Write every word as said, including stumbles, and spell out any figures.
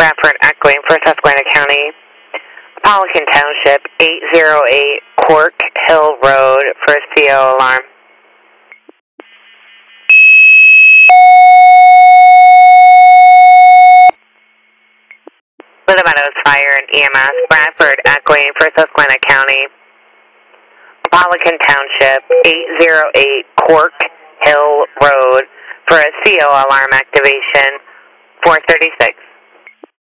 Bradford echoing for Susquehanna County. Polican Township, eight zero eight Cork Hill Road for a C O alarm. Little Meadows Fire and E M S, Bradford echoing for Susquehanna County. Polican Township, eight zero eight Cork Hill Road for a C O alarm activation, four thirty-six.